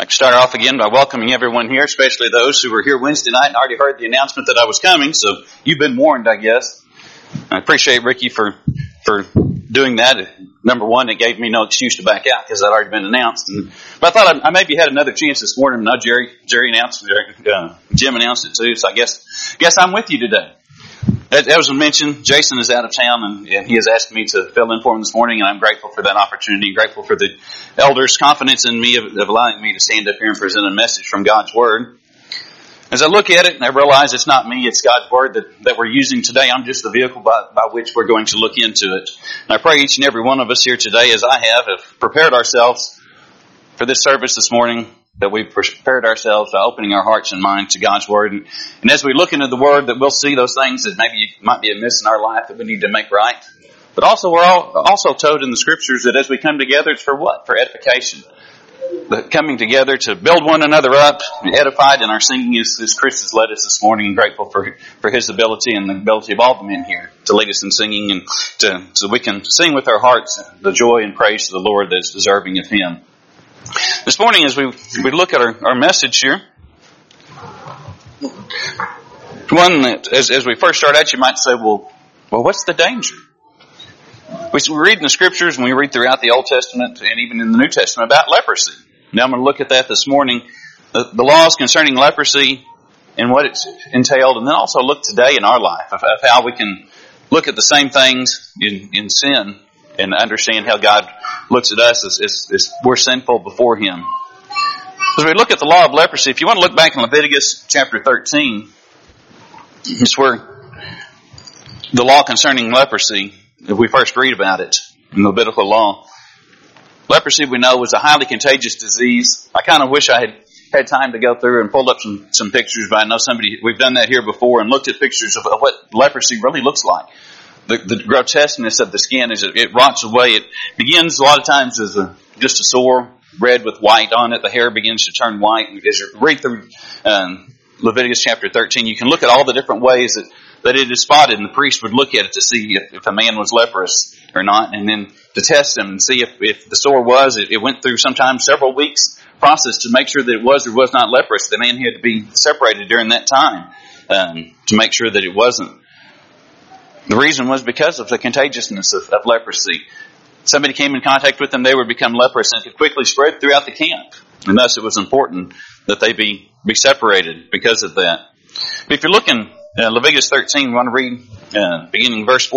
I'd like to start off again by welcoming everyone here, especially those who were here Wednesday night and already heard the announcement that I was coming, so you've been warned, I guess. I appreciate Ricky for doing that. Number one, it gave me no excuse to back out because I'd already been announced. But I thought I maybe had another chance this morning. No, Jerry announced it, Jim announced it too, so I guess I'm with you today. As was mentioned, Jason is out of town, and he has asked me to fill in for him this morning, and I'm grateful for that opportunity, grateful for the elders' confidence in me of allowing me to stand up here and present a message from God's Word. As I look at it, and I realize it's not me, it's God's Word that we're using today. I'm just the vehicle by which we're going to look into it. And I pray each and every one of us here today, as I have prepared ourselves for this service this morning, that we've prepared ourselves by opening our hearts and minds to God's Word. And as we look into the Word, that we'll see those things that maybe might be amiss in our life that we need to make right. But also, we're also told in the Scriptures that as we come together, it's for what? For edification. But coming together to build one another up, edified in our singing as Chris has led us this morning, and grateful for his ability and the ability of all the men here to lead us in singing and so we can sing with our hearts the joy and praise to the Lord that's deserving of Him. This morning, as we look at our message here, one that, as we first start out, you might say, well, what's the danger? We read in the Scriptures, and we read throughout the Old Testament, and even in the New Testament, about leprosy. Now I'm going to look at that this morning, the laws concerning leprosy and what it's entailed, and then also look today in our life of how we can look at the same things in sin and understand how God looks at us as we're sinful before Him. As we look at the law of leprosy, if you want to look back in Leviticus chapter 13, it's where the law concerning leprosy, if we first read about it in the Levitical law. Leprosy, we know, was a highly contagious disease. I kind of wish I had time to go through and pull up some pictures, but I know we've done that here before and looked at pictures of what leprosy really looks like. The grotesqueness of the skin is it rots away. It begins a lot of times as just a sore, red with white on it. The hair begins to turn white. As you read through Leviticus chapter 13, you can look at all the different ways that it is spotted, and the priest would look at it to see if a man was leprous or not, and then to test him and see if the sore was. It went through sometimes several weeks process to make sure that it was or was not leprous. The man had to be separated during that time to make sure that it wasn't. The reason was because of the contagiousness of leprosy. Somebody came in contact with them, they would become leprous, and it could quickly spread throughout the camp. And thus it was important that they be separated because of that. If you look in Leviticus 13, we want to read beginning verse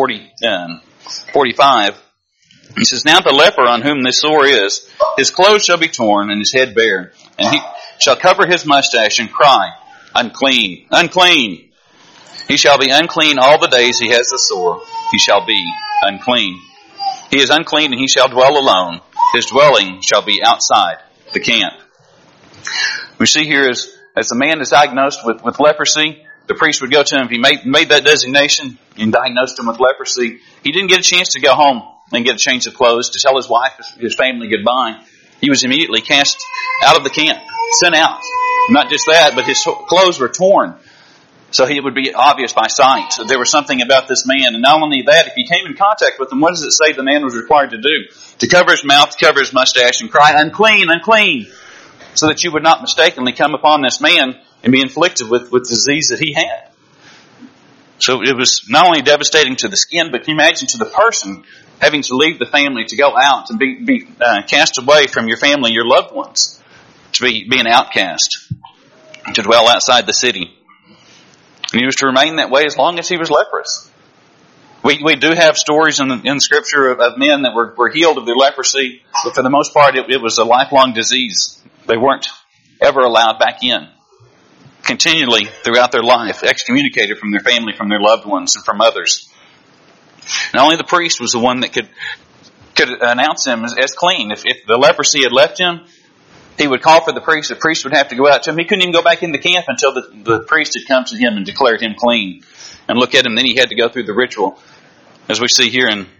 45. He says, "Now the leper on whom this sore is, his clothes shall be torn and his head bare, and he shall cover his mustache and cry, 'Unclean, unclean.' He shall be unclean all the days he has the sore. He shall be unclean. He is unclean, and he shall dwell alone. His dwelling shall be outside the camp." We see here as the man is diagnosed with leprosy, the priest would go to him. If he made that designation and diagnosed him with leprosy, he didn't get a chance to go home and get a change of clothes, to tell his wife, his family goodbye. He was immediately cast out of the camp, sent out. Not just that, but his clothes were torn. So it would be obvious by sight that there was something about this man. And not only that, if he came in contact with him, what does it say the man was required to do? To cover his mouth, to cover his mustache, and cry, "Unclean, unclean," so that you would not mistakenly come upon this man and be inflicted with disease that he had. So it was not only devastating to the skin, but can you imagine to the person having to leave the family, to go out and be cast away from your family, your loved ones, to be an outcast, to dwell outside the city. And he was to remain that way as long as he was leprous. We do have stories in Scripture of men that were healed of their leprosy, but for the most part it was a lifelong disease. They weren't ever allowed back in. Continually throughout their life, excommunicated from their family, from their loved ones, and from others. And only the priest was the one that could announce him as clean. If the leprosy had left him, he would call for the priest. The priest would have to go out to him. He couldn't even go back into camp until the priest had come to him and declared him clean and look at him. Then he had to go through the ritual. As we see here in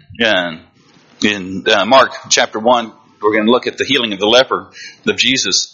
Mark chapter 1, we're going to look at the healing of the leper of Jesus.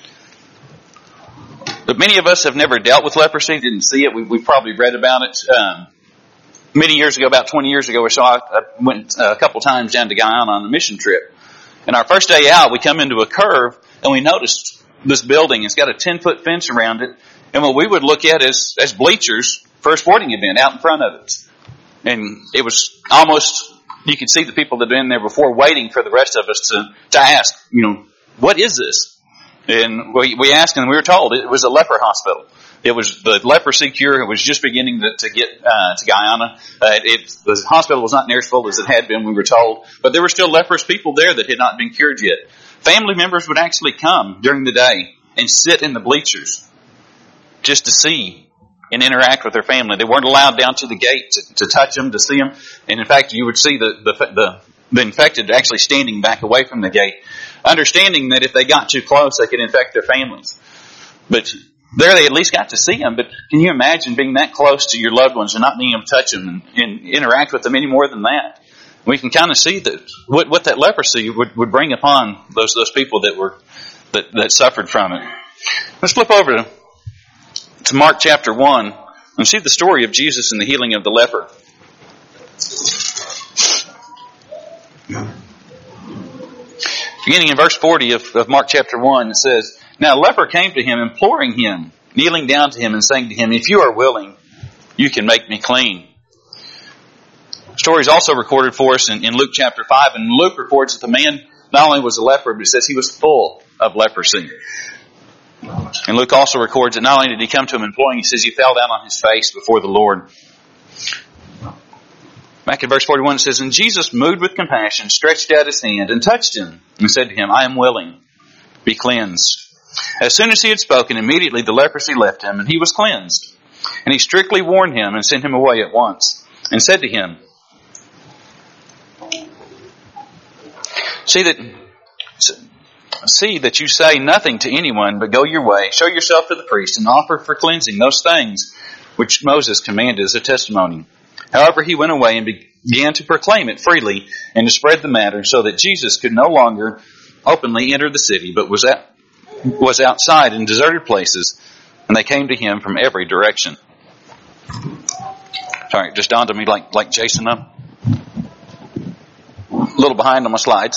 But many of us have never dealt with leprosy, didn't see it. We've probably read about it. Many years ago, about 20 years ago or so, I went a couple times down to Guyana on a mission trip. And our first day out, we come into a curve, and we noticed this building. It's got a 10-foot fence around it, and what we would look at as bleachers for a sporting event out in front of it. And it was almost, you could see the people that had been there before waiting for the rest of us to ask, what is this? And we asked, and we were told it was a leper hospital. It was the leprosy cure. It was just beginning to get to Guyana. The hospital was not near as full as it had been, we were told. But there were still leprous people there that had not been cured yet. Family members would actually come during the day and sit in the bleachers just to see and interact with their family. They weren't allowed down to the gate to touch them, to see them. And in fact, you would see the infected actually standing back away from the gate, understanding that if they got too close, they could infect their families. But there they at least got to see them. But can you imagine being that close to your loved ones and not being able to touch them and interact with them any more than that? We can kind of see that what that leprosy would bring upon those people that suffered from it. Let's flip over to Mark chapter 1 and see the story of Jesus and the healing of the leper. Beginning in verse 40 of Mark chapter 1, it says, "Now a leper came to him, imploring him, kneeling down to him and saying to him, 'If you are willing, you can make me clean.'" The story is also recorded for us in Luke chapter 5, and Luke records that the man not only was a leper, but it says he was full of leprosy. And Luke also records that not only did he come to him imploring, he says he fell down on his face before the Lord. Back in verse 41 it says, "And Jesus, moved with compassion, stretched out his hand and touched him and said to him, 'I am willing, be cleansed.' As soon as he had spoken, immediately the leprosy left him and he was cleansed. And he strictly warned him and sent him away at once and said to him, 'See that you say nothing to anyone, but go your way, show yourself to the priest, and offer for cleansing those things which Moses commanded as a testimony.' However, he went away and began to proclaim it freely and to spread the matter, so that Jesus could no longer openly enter the city, but was outside in deserted places, and they came to him from every direction." Sorry, it just dawned on me like Jason, I'm a little behind on my slides.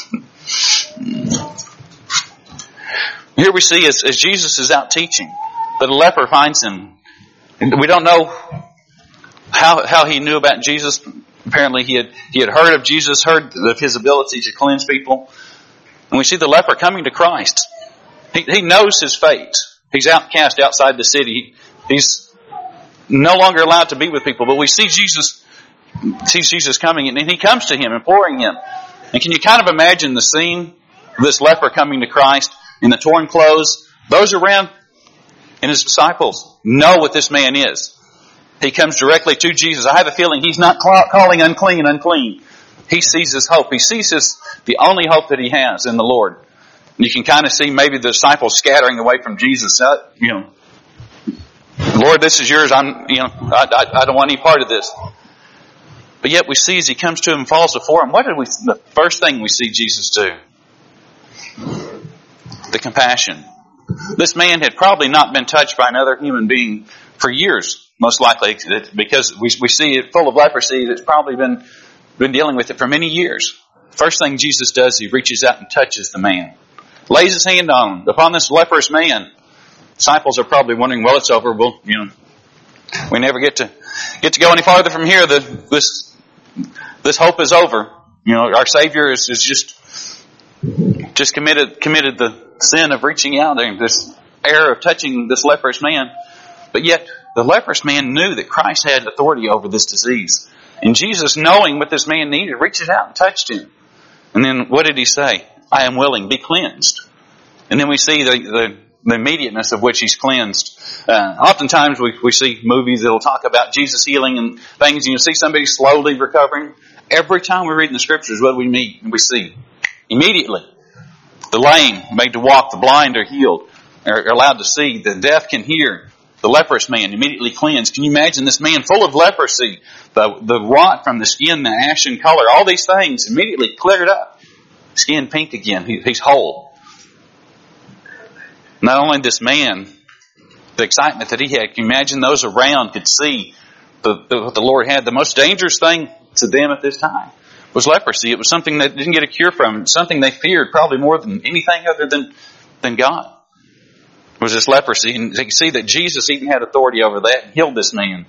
Here we see as Jesus is out teaching that a leper finds him. And we don't know how he knew about Jesus. Apparently he had heard of Jesus, heard of his ability to cleanse people. And we see the leper coming to Christ. He knows his fate. He's outcast outside the city. He's no longer allowed to be with people. But we see Jesus coming, and he comes to him, imploring him. And can you kind of imagine the scene? This leper coming to Christ in the torn clothes. Those around and his disciples know what this man is. He comes directly to Jesus. I have a feeling he's not calling unclean. He sees his hope. He sees the only hope that he has in the Lord. And you can kind of see maybe the disciples scattering away from Jesus. Lord, this is yours. I don't want any part of this. But yet we see as he comes to him and falls before him, the first thing we see Jesus do? The compassion. This man had probably not been touched by another human being for years, most likely, because we see it full of leprosy that's probably been dealing with it for many years. First thing Jesus does, he reaches out and touches the man. Lays his hand on him, upon this leprous man. Disciples are probably wondering, well, it's over. We never get to go any farther from here. This hope is over. Our Savior is just committed the sin of reaching out there, this error of touching this leprous man. But yet, the leprous man knew that Christ had authority over this disease. And Jesus, knowing what this man needed, reached out and touched him. And then what did he say? I am willing, be cleansed. And then we see the immediateness of which he's cleansed. Oftentimes we see movies that will talk about Jesus healing and things, and you see somebody slowly recovering. Every time we read in the scriptures, what we see immediately. The lame made to walk, the blind are healed, are allowed to see, the deaf can hear, the leprous man immediately cleansed. Can you imagine this man full of leprosy, the rot from the skin, the ashen color, all these things immediately cleared up. Skin pink again, he's whole. Not only this man, the excitement that he had, can you imagine those around could see what the Lord had. The most dangerous thing to them at this time was leprosy. It was something that didn't get a cure from. Something they feared probably more than anything other than God. was this leprosy. And you can see that Jesus even had authority over that and healed this man.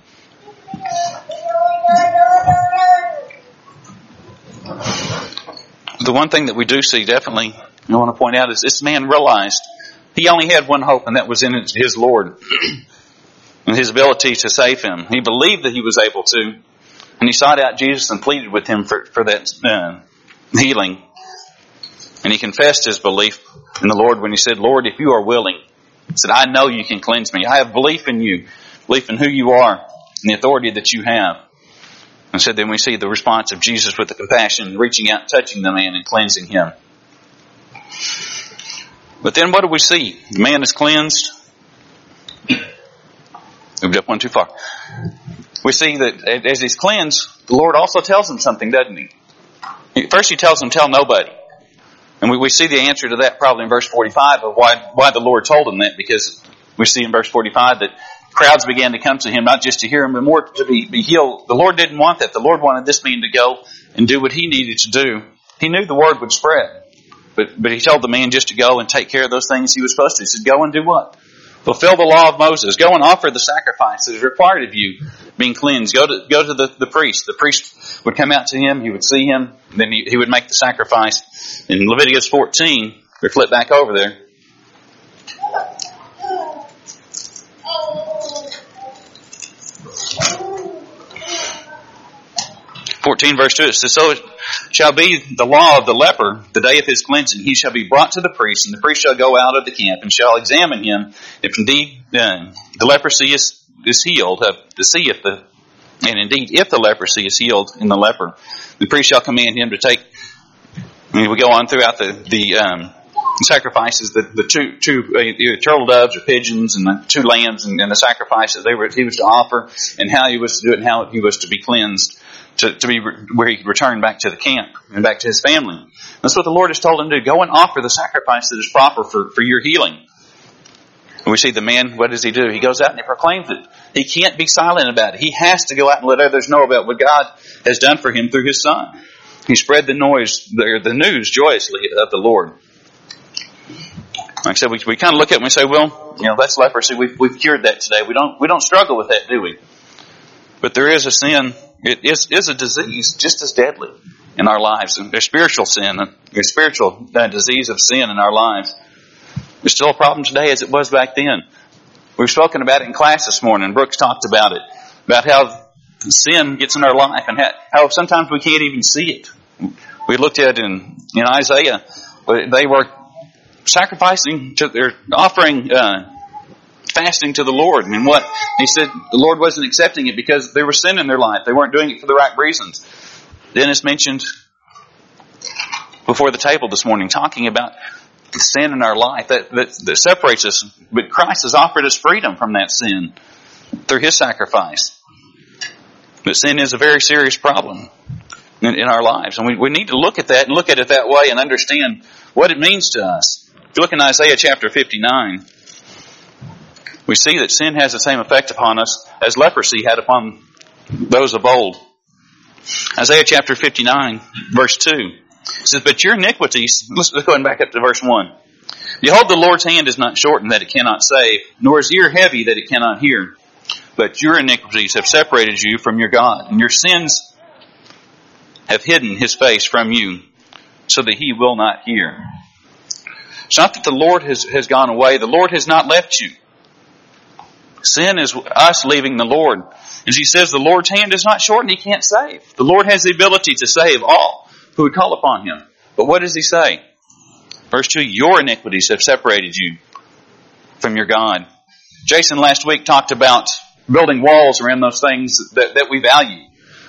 The one thing that we do see definitely, I want to point out, is this man realized he only had one hope, and that was in his Lord and his ability to save him. He believed that he was able to, and he sought out Jesus and pleaded with him for that healing. And he confessed his belief in the Lord when he said, Lord, if you are willing, he said, I know you can cleanse me. I have belief in you, belief in who you are and the authority that you have. And so then we see the response of Jesus with the compassion, reaching out, touching the man and cleansing him. But then what do we see? The man is cleansed. Moved up one too far. We see that as he's cleansed, the Lord also tells him something, doesn't he? First he tells him, tell nobody. And we see the answer to that probably in verse 45 of why the Lord told him that, because we see in verse 45 that crowds began to come to him, not just to hear him, but more to be healed. The Lord didn't want that. The Lord wanted this man to go and do what he needed to do. He knew the word would spread. But he told the man just to go and take care of those things he was supposed to. He said, go and do what? Fulfill the law of Moses. Go and offer the sacrifice that is required of you, being cleansed. Go to the priest. The priest would come out to him. He would see him. Then he would make the sacrifice. In Leviticus 14, we flip back over there. 14 verse 2, it says, so it shall be the law of the leper, the day of his cleansing. He shall be brought to the priest, and the priest shall go out of the camp and shall examine him. If indeed the leprosy is healed, to see if if the leprosy is healed in the leper, the priest shall command him to take. We go on throughout the sacrifices, the two either turtle doves or pigeons, and the 2 lambs, and the sacrifices he was to offer, and how he was to do it, and how he was to be cleansed. To be where he returned back to the camp and back to his family. That's what the Lord has told him to do. Go and offer the sacrifice that is proper for your healing. And we see the man, what does he do? He goes out and he proclaims it. He can't be silent about it. He has to go out and let others know about what God has done for him through his Son. He spread the news joyously of the Lord. Like I said, we kind of look at it and we say, well, that's leprosy. We've cured that today. We don't struggle with that, do we? But there is a sin. It is a disease just as deadly in our lives. A spiritual sin, a spiritual disease of sin in our lives. It's still a problem today as it was back then. We've spoken about it in class this morning. Brooks talked about it, about how sin gets in our life and how sometimes we can't even see it. We looked at it in Isaiah. They were sacrificing they're offering fasting to the Lord. And what he said, the Lord wasn't accepting it because there was sin in their life. They weren't doing it for the right reasons. Dennis mentioned before the table this morning, talking about the sin in our life that separates us. But Christ has offered us freedom from that sin through his sacrifice. But sin is a very serious problem in our lives. And we need to look at that and look at it that way and understand what it means to us. If you look in Isaiah chapter 59, we see that sin has the same effect upon us as leprosy had upon those of old. Isaiah chapter 59, verse 2. It says, but your iniquities, let's go back up to verse 1. Behold, the Lord's hand is not shortened that it cannot save, nor his ear heavy that it cannot hear. But your iniquities have separated you from your God, and your sins have hidden his face from you, so that he will not hear. It's not that the Lord has gone away. The Lord has not left you. Sin is us leaving the Lord. As he says, the Lord's hand is not shortened, he can't save. The Lord has the ability to save all who would call upon him. But what does he say? Verse 2, your iniquities have separated you from your God. Jason last week talked about building walls around those things that we value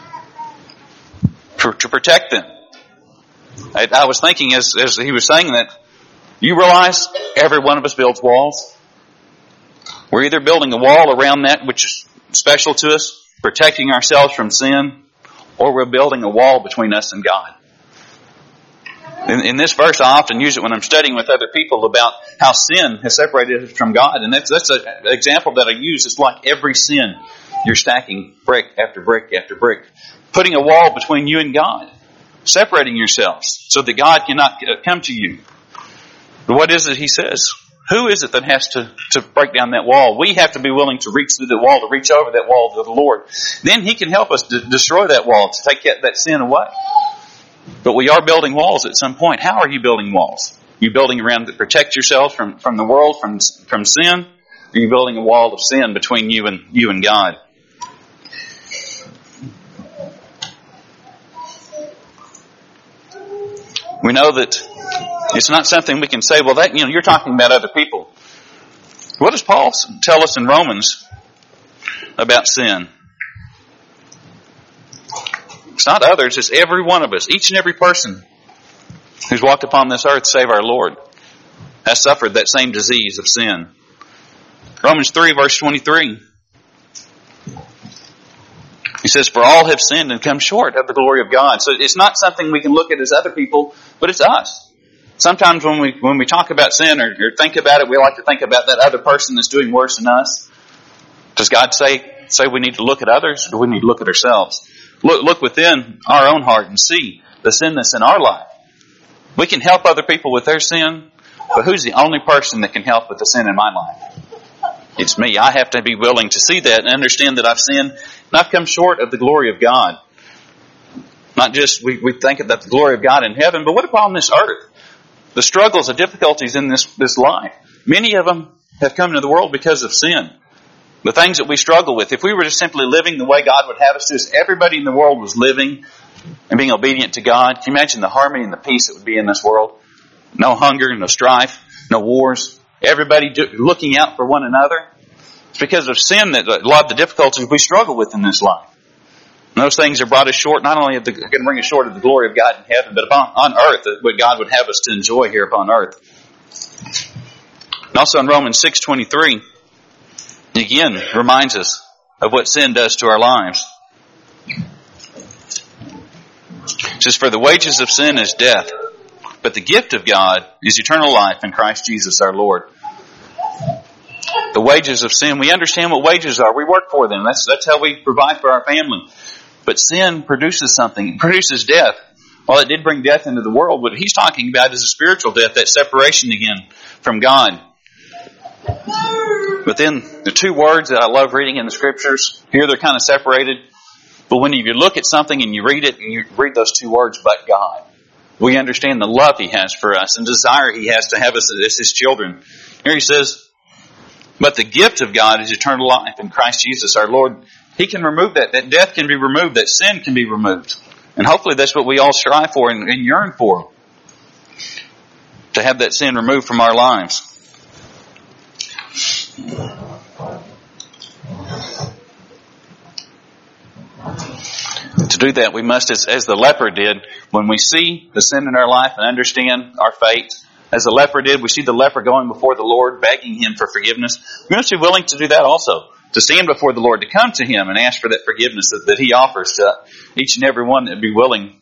to protect them. I was thinking as he was saying that, you realize every one of us builds walls. We're either building a wall around that which is special to us, protecting ourselves from sin, or we're building a wall between us and God. In this verse, I often use it when I'm studying with other people about how sin has separated us from God. And that's an example that I use. It's like every sin, you're stacking brick after brick after brick, putting a wall between you and God, separating yourselves so that God cannot come to you. But what is it he says? who is it that has to break down that wall? We have to be willing to reach through the wall, to reach over that wall to the Lord. Then He can help us to destroy that wall, to take that sin away. But we are building walls at some point. How are you building walls? Are you building around to protect yourself from the world, from sin? Or are you building a wall of sin between you and God? We know that it's not something we can say, well, that, you're talking about other people. What does Paul tell us in Romans about sin? It's not others, it's every one of us. Each and every person who's walked upon this earth, save our Lord, has suffered that same disease of sin. Romans 3, verse 23. He says, for all have sinned and come short of the glory of God. So it's not something we can look at as other people, but it's us. Sometimes when we talk about sin or think about it, we like to think about that other person that's doing worse than us. Does God say we need to look at others, or do we need to look at ourselves? Look within our own heart and see the sin that's in our life. We can help other people with their sin, but who's the only person that can help with the sin in my life? It's me. I have to be willing to see that and understand that I've sinned and I've come short of the glory of God. Not just we think about the glory of God in heaven, but what about on this earth? The struggles, the difficulties in this life. Many of them have come into the world because of sin. The things that we struggle with. If we were just simply living the way God would have us to, if everybody in the world was living and being obedient to God, can you imagine the harmony and the peace that would be in this world? No hunger, no strife, no wars. Everybody looking out for one another. It's because of sin that a lot of the difficulties we struggle with in this life. And those things are brought us short, not only can bring us short of the glory of God in heaven, but on earth, what God would have us to enjoy here upon earth. And also in Romans 6:23, again reminds us of what sin does to our lives. It says, for the wages of sin is death, but the gift of God is eternal life in Christ Jesus our Lord. The wages of sin, we understand what wages are. We work for them. That's how we provide for our family. But sin produces something. It produces death. While it did bring death into the world, what he's talking about is a spiritual death, that separation again from God. But then the two words that I love reading in the scriptures, here they're kind of separated. But when you look at something and you read it, and you read those two words, but God, we understand the love He has for us and desire He has to have us as His children. Here He says, but the gift of God is eternal life in Christ Jesus our Lord. He can remove that. That death can be removed. That sin can be removed. And hopefully that's what we all strive for and yearn for. To have that sin removed from our lives. To do that, we must, as the leper did, when we see the sin in our life and understand our fate, as the leper did, we see the leper going before the Lord, begging Him for forgiveness. We must be willing to do that also. To stand before the Lord, to come to Him and ask for that forgiveness that He offers to each and every one that would be willing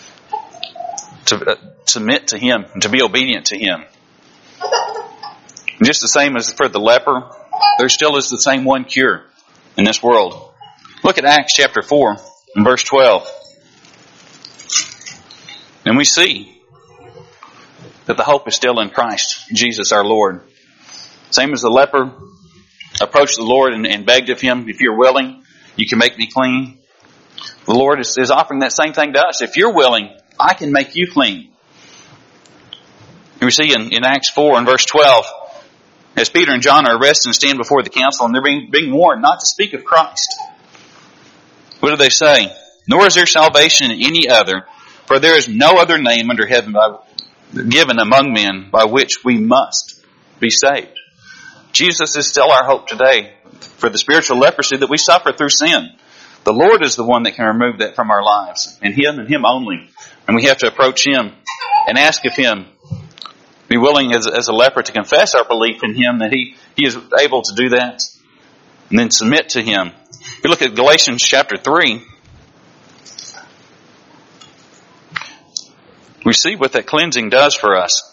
to submit to Him and to be obedient to Him. And just the same as for the leper, there still is the same one cure in this world. Look at Acts chapter 4 and verse 12. And we see that the hope is still in Christ, Jesus our Lord. Same as the leper approached the Lord and begged of Him, if you're willing, you can make me clean. The Lord is offering that same thing to us. If you're willing, I can make you clean. We see in Acts 4 and verse 12, as Peter and John are arrested and stand before the council, and they're being warned not to speak of Christ. What do they say? Nor is there salvation in any other, for there is no other name under heaven given among men by which we must be saved. Jesus is still our hope today for the spiritual leprosy that we suffer through sin. The Lord is the one that can remove that from our lives, and Him only. And we have to approach Him and ask of Him, be willing as a leper to confess our belief in Him, that He is able to do that, and then submit to Him. If you look at Galatians chapter 3, we see what that cleansing does for us.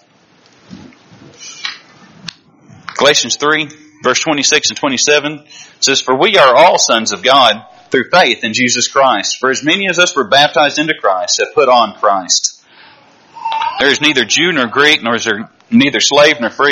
Galatians 3, verse 26 and 27 says, for we are all sons of God through faith in Jesus Christ. For as many as us were baptized into Christ have put on Christ. There is neither Jew nor Greek, nor is there neither slave nor free,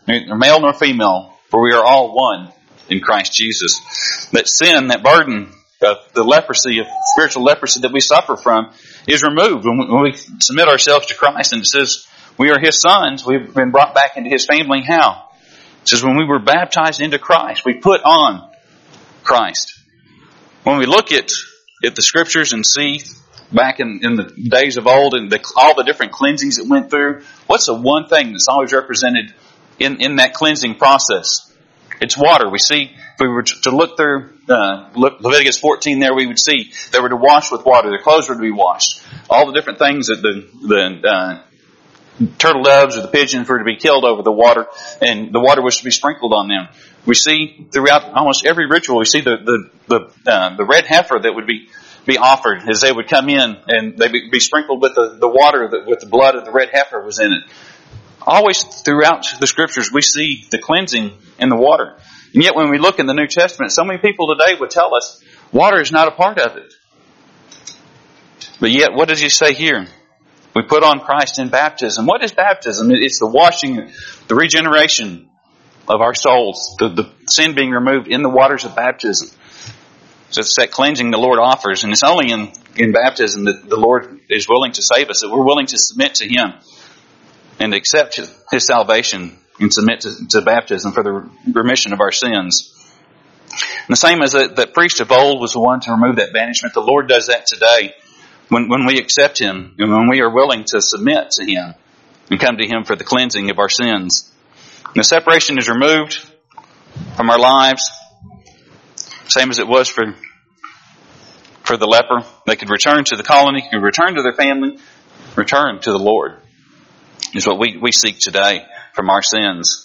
nor male nor female, for we are all one in Christ Jesus. That sin, that burden of the leprosy, of spiritual leprosy that we suffer from, is removed when we submit ourselves to Christ. And it says we are His sons. We've been brought back into His family. How? It says when we were baptized into Christ, we put on Christ. When we look at the Scriptures and see back in the days of old and all the different cleansings that went through, what's the one thing that's always represented in that cleansing process? It's water. We see, if we were to look through Leviticus 14 there, we would see they were to wash with water. Their clothes were to be washed. All the different things that the turtle doves or the pigeons were to be killed over the water, and the water was to be sprinkled on them. We see throughout almost every ritual, we see the red heifer that would be offered as they would come in, and they would be sprinkled with the water with the blood of the red heifer was in it. Always throughout the Scriptures, we see the cleansing in the water. And yet when we look in the New Testament, so many people today would tell us water is not a part of it. But yet, what does He say here? We put on Christ in baptism. What is baptism? It's the washing, the regeneration of our souls, the sin being removed in the waters of baptism. So it's that cleansing the Lord offers. And it's only in baptism that the Lord is willing to save us, that we're willing to submit to Him and accept His salvation and submit to baptism for the remission of our sins. And the same as that priest of old was the one to remove that banishment, the Lord does that today when we accept Him and when we are willing to submit to Him and come to Him for the cleansing of our sins. And the separation is removed from our lives, same as it was for the leper. They could return to the colony, could return to their family, return to the Lord. Is what we seek today from our sins.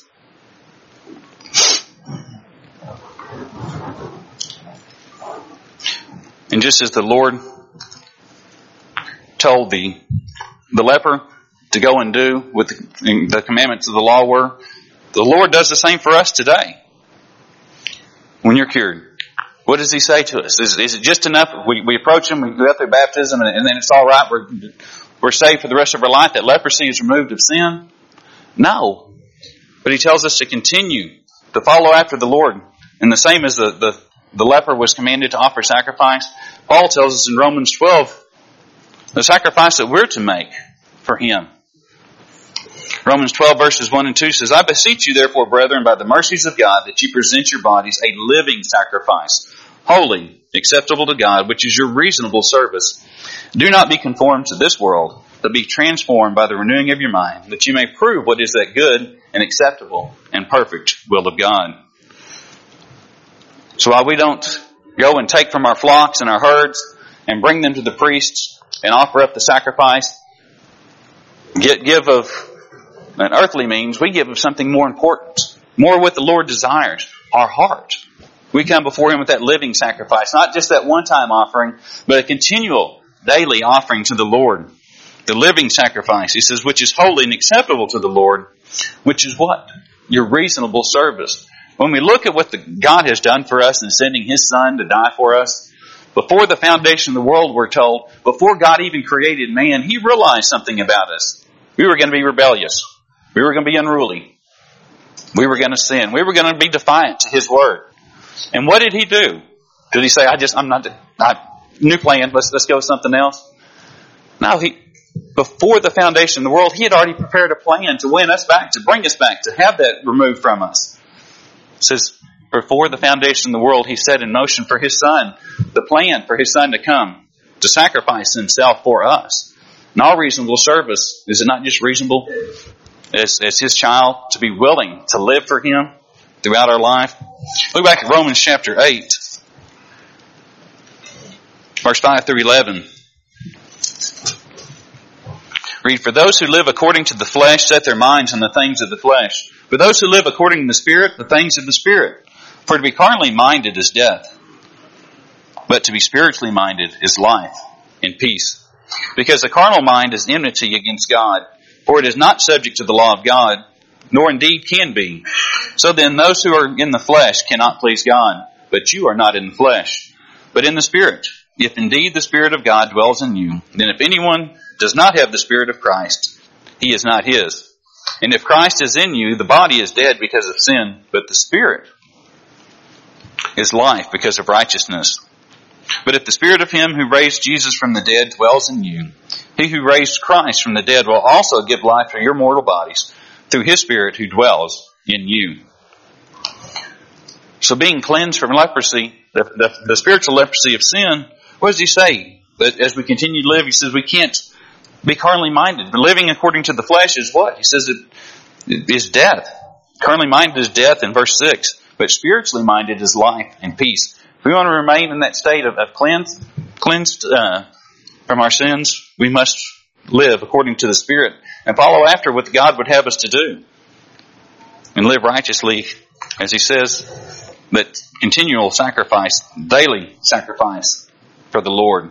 And just as the Lord told the leper to go and do what the commandments of the law were, the Lord does the same for us today. When you're cured, what does He say to us? Is it just enough? We approach Him, we go through baptism, and then it's all right. We're saved for the rest of our life. That leprosy is removed of sin? No. But He tells us to continue to follow after the Lord. And the same as the leper was commanded to offer sacrifice, Paul tells us in Romans 12, the sacrifice that we're to make for Him. Romans 12 verses 1 and 2 says, I beseech you therefore, brethren, by the mercies of God, that you present your bodies a living sacrifice, holy, acceptable to God, which is your reasonable service. Do not be conformed to this world, but be transformed by the renewing of your mind, that you may prove what is that good and acceptable and perfect will of God. So while we don't go and take from our flocks and our herds and bring them to the priests and offer up the sacrifice, give of an earthly means, we give of something more important, more what the Lord desires, our heart. We come before Him with that living sacrifice, not just that one-time offering, but a continual, daily offering to the Lord. The living sacrifice, He says, which is holy and acceptable to the Lord, which is what? Your reasonable service. When we look at what God has done for us in sending His Son to die for us, before the foundation of the world, we're told, before God even created man, He realized something about us. We were going to be rebellious. We were going to be unruly. We were going to sin. We were going to be defiant to His word. And what did He do? Did He say, new plan, let's go with something else? No, before the foundation of the world, He had already prepared a plan to win us back, to bring us back, to have that removed from us. It says, before the foundation of the world, He set in motion for His Son, the plan for His Son to come, to sacrifice Himself for us. And all reasonable service, is it not just reasonable as His child to be willing to live for Him throughout our life? Look back at Romans chapter 8, verse 5 through 11. Read, for those who live according to the flesh set their minds on the things of the flesh. For those who live according to the Spirit, the things of the Spirit. For to be carnally minded is death, but to be spiritually minded is life and peace. Because the carnal mind is enmity against God, for it is not subject to the law of God, nor indeed can be. So then those who are in the flesh cannot please God, but you are not in the flesh, but in the Spirit. If indeed the Spirit of God dwells in you, then if anyone does not have the Spirit of Christ, he is not His. And if Christ is in you, the body is dead because of sin, but the Spirit is life because of righteousness. But if the Spirit of Him who raised Jesus from the dead dwells in you, He who raised Christ from the dead will also give life to your mortal bodies through His Spirit who dwells in you. So being cleansed from leprosy, the spiritual leprosy of sin, what does He say? That as we continue to live, He says we can't be carnally minded. But living according to the flesh is what? He says it is death. Carnally minded is death in verse 6. But spiritually minded is life and peace. If we want to remain in that state of cleansed from our sins, we must live according to the Spirit and follow after what God would have us to do. And live righteously, as He says, that continual sacrifice, daily sacrifice for the Lord.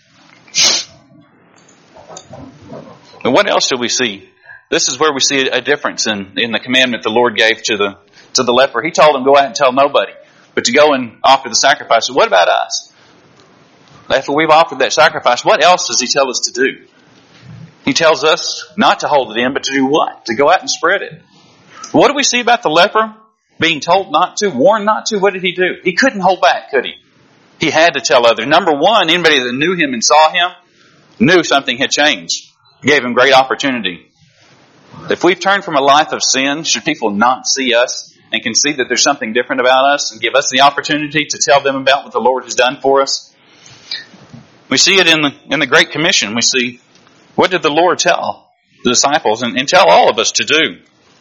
And what else do we see? This is where we see a difference in the commandment the Lord gave to the leper. He told him, go out and tell nobody, but to go and offer the sacrifice. So what about us? After we've offered that sacrifice, what else does He tell us to do? He tells us not to hold it in, but to do what? To go out and spread it. What do we see about the leper? Being told not to, warned not to. What did he do? He couldn't hold back, could he? He had to tell others. Number one, anybody that knew him and saw him knew something had changed. It gave him great opportunity. If we've turned from a life of sin, should people not see us and can see that there's something different about us and give us the opportunity to tell them about what the Lord has done for us? We see it in the Great Commission. We see, what did the Lord tell the disciples and tell all of us to do?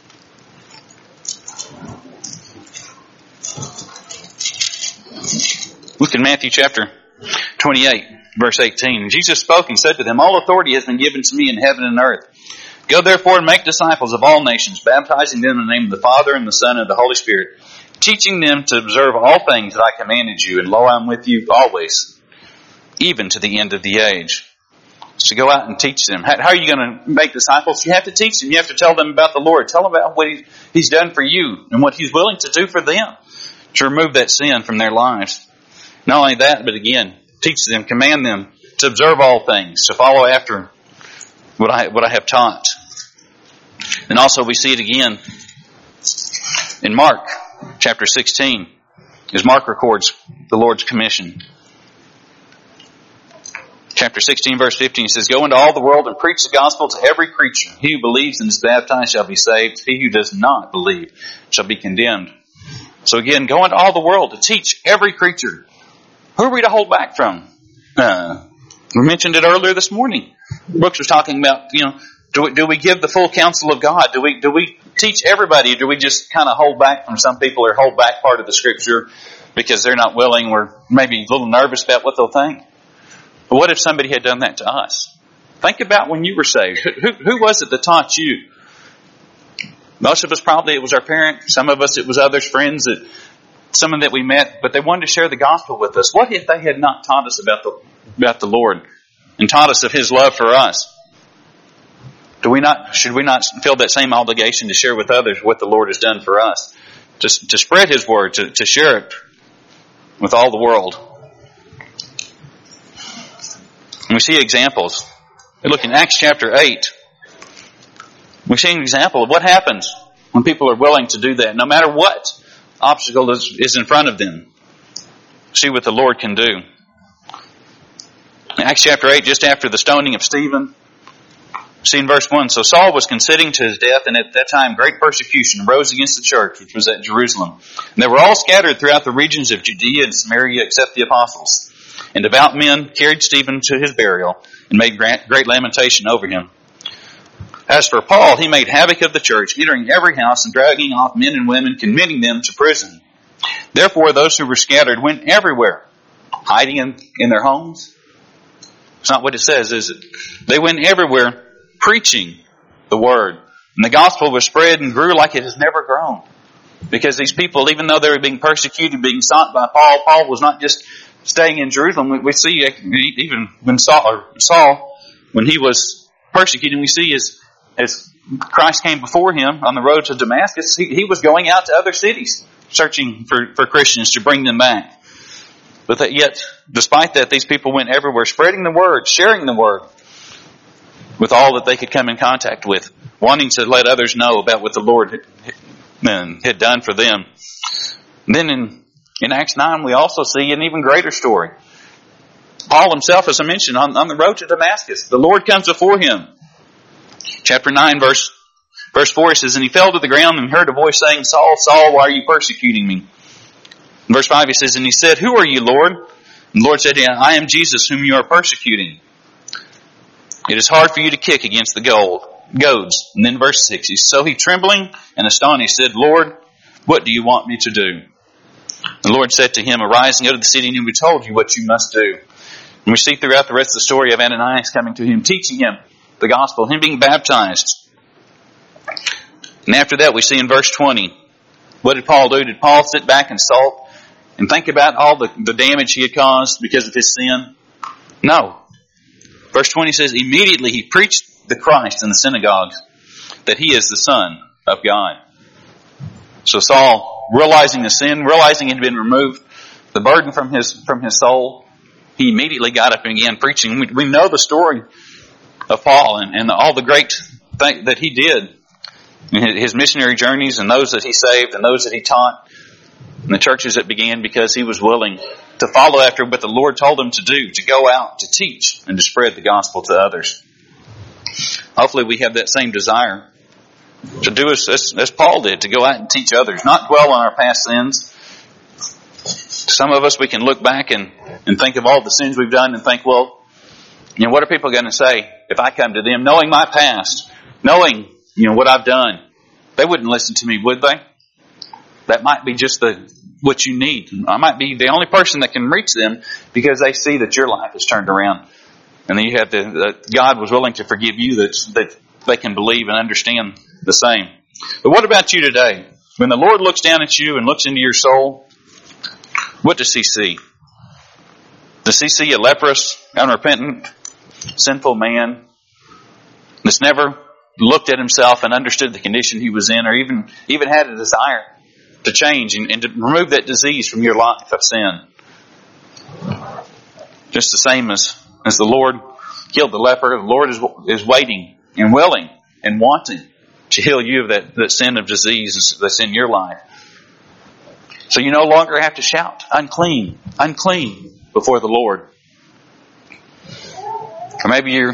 Look in Matthew chapter 28, verse 18. Jesus spoke and said to them, all authority has been given to me in heaven and earth. Go therefore and make disciples of all nations, baptizing them in the name of the Father and the Son and the Holy Spirit, teaching them to observe all things that I commanded you, and lo, I'm with you always, even to the end of the age. So go out and teach them. How are you going to make disciples? You have to teach them. You have to tell them about the Lord. Tell them about what He's done for you and what He's willing to do for them to remove that sin from their lives. Not only that, but again, teach them, command them to observe all things, to follow after what I have taught. And also we see it again in Mark chapter 16, as Mark records the Lord's commission. Chapter 16, verse 15 says, go into all the world and preach the gospel to every creature. He who believes and is baptized shall be saved. He who does not believe shall be condemned. So again, go into all the world to teach every creature. Who are we to hold back from? We mentioned it earlier this morning. Brooks was talking about, do we give the full counsel of God? Do we teach everybody? Or do we just kind of hold back from some people or hold back part of the Scripture because they're not willing or maybe a little nervous about what they'll think? But what if somebody had done that to us? Think about when you were saved. Who was it that taught you? Most of us probably it was our parents. Some of us it was others, friends, someone that we met, but they wanted to share the gospel with us. What if they had not taught us about the Lord and taught us of His love for us? Should we not feel that same obligation to share with others what the Lord has done for us? To spread His word, to share it with all the world. And we see examples. We look in Acts chapter 8. We see an example of what happens when people are willing to do that, no matter what obstacle is in front of them. See what the Lord can do. In Acts chapter 8, just after the stoning of Stephen, see in verse 1, so Saul was consenting to his death, and at that time great persecution arose against the church, which was at Jerusalem. And they were all scattered throughout the regions of Judea and Samaria, except the apostles. And devout men carried Stephen to his burial, and made great lamentation over him. As for Paul, he made havoc of the church, entering every house and dragging off men and women, committing them to prison. Therefore, those who were scattered went everywhere, hiding in their homes. It's not what it says, is it? They went everywhere preaching the word. And the gospel was spread and grew like it has never grown. Because these people, even though they were being persecuted, being sought by Paul was not just staying in Jerusalem. We see even when Saul, when he was persecuted, we see as Christ came before him on the road to Damascus, he was going out to other cities, searching for Christians to bring them back. But yet, despite that, these people went everywhere, spreading the word, sharing the word with all that they could come in contact with. wanting to let others know about what the Lord had done for them. And then in Acts 9, we also see an even greater story. Paul himself, as I mentioned, on the road to Damascus, the Lord comes before him. Chapter 9, verse 4, it says, "And he fell to the ground and heard a voice saying, 'Saul, Saul, why are you persecuting me?' In verse 5, he says, "And he said, 'Who are you, Lord?' And the Lord said to him, 'I am Jesus whom you are persecuting. It is hard for you to kick against the goads.'" And then verse 6, "So he, trembling and astonished, said, 'Lord, what do you want me to do?' The Lord said to him, 'Arise and go to the city, and we told you what you must do.'" And we see throughout the rest of the story of Ananias coming to him, teaching him the gospel, him being baptized. And after that, we see in verse 20, what did Paul do? Did Paul sit back and sulk and think about all the damage he had caused because of his sin? No. Verse 20 says, "Immediately he preached the Christ in the synagogues, that he is the Son of God." So Saul, realizing the sin, realizing it had been removed, the burden from his soul, he immediately got up and began preaching. We know the story of Paul and all the great things that he did in his missionary journeys, and those that he saved and those that he taught, and the churches that began because he was willing to follow after what the Lord told him to do, to go out, to teach, and to spread the gospel to others. Hopefully we have that same desire to do as Paul did, to go out and teach others, not dwell on our past sins. Some of us, we can look back and think of all the sins we've done and think, well, what are people going to say if I come to them, knowing my past, knowing, what I've done? They wouldn't listen to me, would they? That might be just what you need. I might be the only person that can reach them because they see that your life has turned around. And then you have God was willing to forgive you, that they can believe and understand the same. But what about you today? When the Lord looks down at you and looks into your soul, what does he see? Does he see a leprous, unrepentant, sinful man that's never looked at himself and understood the condition he was in, or even had a desire to change and to remove that disease from your life of sin? Just the same as the Lord healed the leper, the Lord is waiting and willing and wanting to heal you of that sin of disease that's in your life. So you no longer have to shout, "Unclean, unclean," before the Lord. Or maybe you're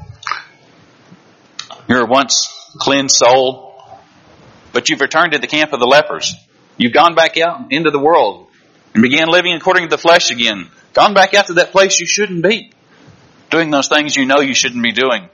a once cleansed soul, but you've returned to the camp of the lepers. You've gone back out into the world and began living according to the flesh again. Gone back out to that place you shouldn't be, doing those things you know you shouldn't be doing.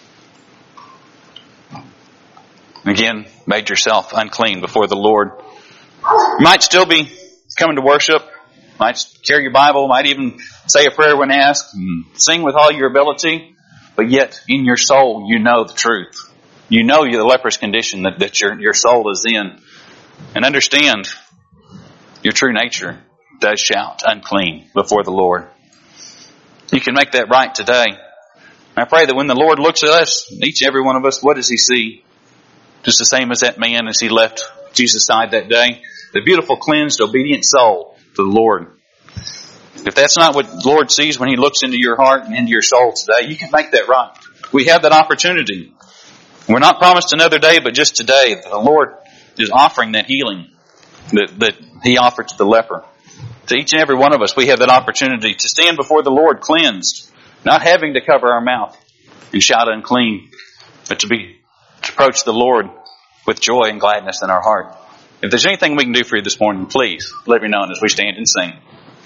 Again, made yourself unclean before the Lord. You might still be coming to worship, might carry your Bible, might even say a prayer when asked, and sing with all your ability, but yet in your soul you know the truth. You know the leprous condition that your soul is in, and understand your true nature does shout unclean before the Lord. You can make that right today. I pray that when the Lord looks at us, each and every one of us, what does he see? Just the same as that man as he left Jesus' side that day. The beautiful, cleansed, obedient soul to the Lord. If that's not what the Lord sees when he looks into your heart and into your soul today, you can make that right. We have that opportunity. We're not promised another day, but just today, the Lord is offering that healing that he offered to the leper. To each and every one of us, we have that opportunity to stand before the Lord cleansed, not having to cover our mouth and shout unclean, but to approach the Lord with joy and gladness in our heart. If there's anything we can do for you this morning, please let me know as we stand and sing.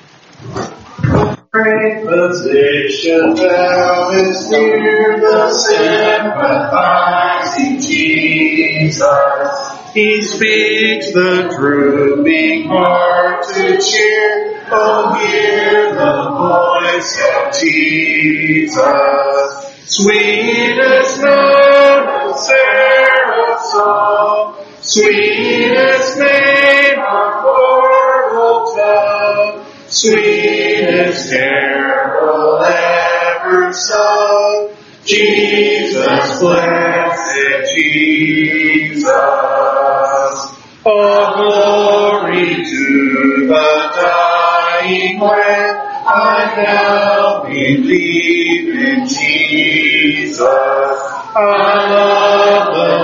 Great physician, thou is near the sympathizing Jesus. He speaks the truth, being hard to cheer. Oh, hear the voice of Jesus. Sweetest note of seraph's song, sweetest name of mortal tongue, sweetest carol ever sung, Jesus, blessed Jesus. All glory to the dying Lamb, I now believe in Jesus. I love the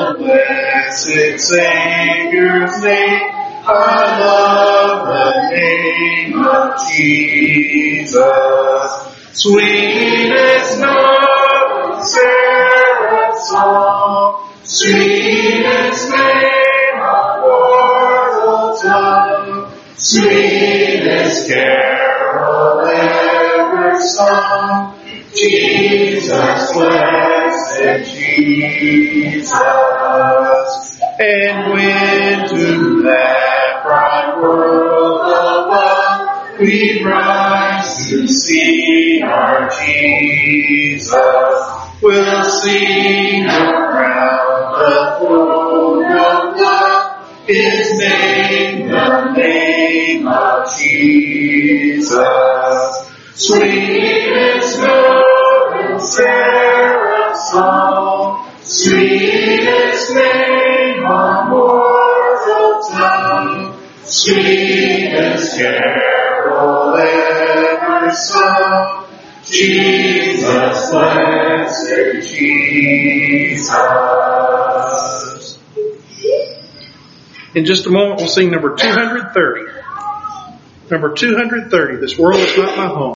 blessed Savior's name. I love the name of Jesus. Sweetest note of seraph's song, sweetest name of mortal tongue, sweetest carol ever sung. Jesus, blessed Jesus. And when to that bright world above we rise to see our Jesus, we'll sing around the throne of love, His name, the name of Jesus. Sweetest note in seraph's song, sweetest name on mortal tongue, sweetest carol ever sung. Jesus, blessed Jesus. In just a moment, we'll sing number 230. Number 230, This World Is Not My Home.